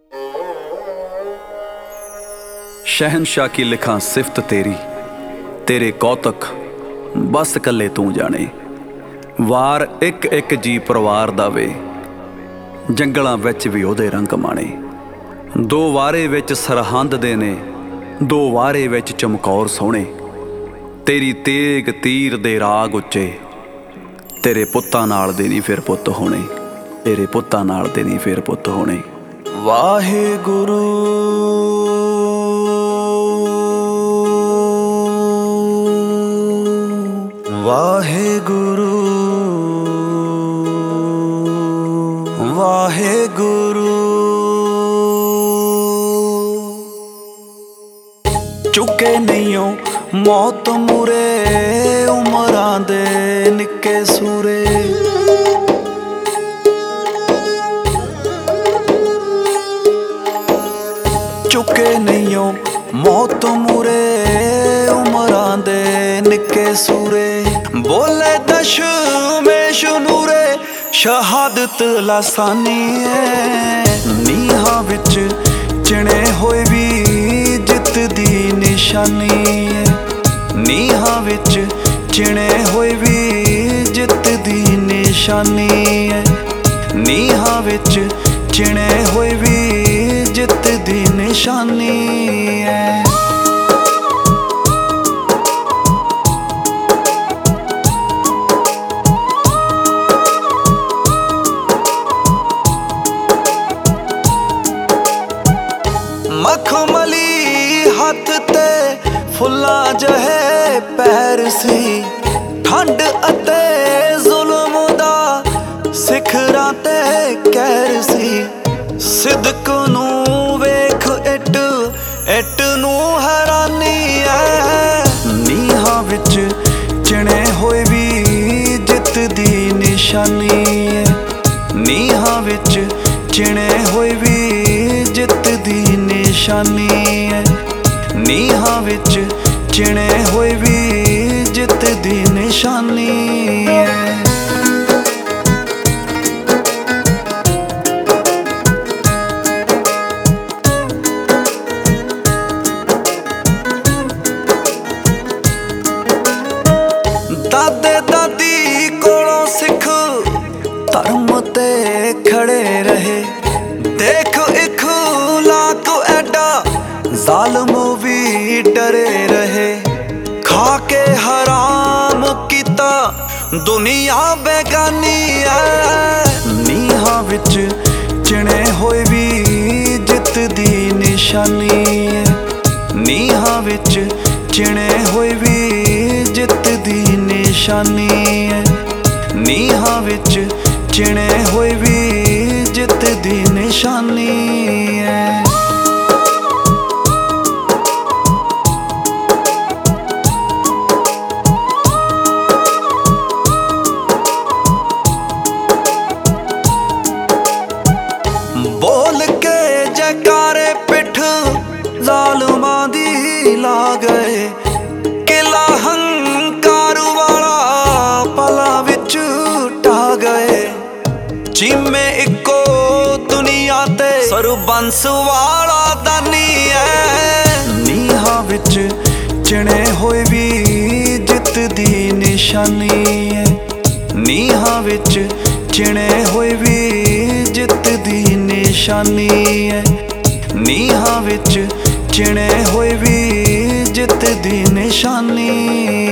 शहनशाह की लिखां सिफत तेरी, तेरे कौतक बस कल्ले तू जाने। वार एक एक जी परिवार दा वे, जंगलां विच भी ओहदे रंग माणे। दो वारे विच सरहंद दे ने, दो वारे विच चमकौर सोहणे। तेरी तेग तीर दे राग उच्चे, तेरे पुत्तां नाल दे नहीं फिर पुत्त होणे। तेरे पुत्तां नाल दे नहीं फिर पुत्त होणे। वाहेगुरू वाहेगुरू वाहेगुरू। चुके नहीं हो मौत मूरे, उमरां दे निक्के सूरे। चुके नहीं हो मौत मूरे, उमरां दे निक्के सूरे। बोले दशमेश नूरे, शहादत लासानी है। नीहां विच चिणे होए भी जित दी निशानी है। नीहां विच चिणे होए भी जित दी निशानी है। नीहां विच चिणे होए भी जित दी निशानी है। मखमली हथ ते फुल्लां जहे पैर सी। ठंड अते जुल्म दा सिखरां ते कहर सी। सिदक नूं वेख इट इट नूं हैरानी है। नीहां विच चिणे होए भी जित दी निशानी है। नीहां विच चिणे होए भी जित दी निशानी है। नीहां विच चिणे होए भी जित दी निशानी है। दादे दादी कोलों सिख धर्म ते खड़े रहे। देख इखलाक एडा जालिम भी डरे रहे। खा के हराम किता दुनिया बेगानी है। नीहां विच चिणे होए भी जित दी निशानी है। नीहां विच चिणे होए भी जित दी निशानी है। नीहां विच चिणे होए भी जित दी निशानी है। बोल के जयकारे पिठ जालिमां दी ला गए। किला हंकार वाला पला विच टा गए। जिम्मे इको दुनिया ते सरबंस वाला दानी है। नीहां विच चिणे होए भी जित दी निशानी है। नीहां विच चिणे होए भी जित दी निशानी है। नीहां विच चिणे होए भी जित दी निशानी।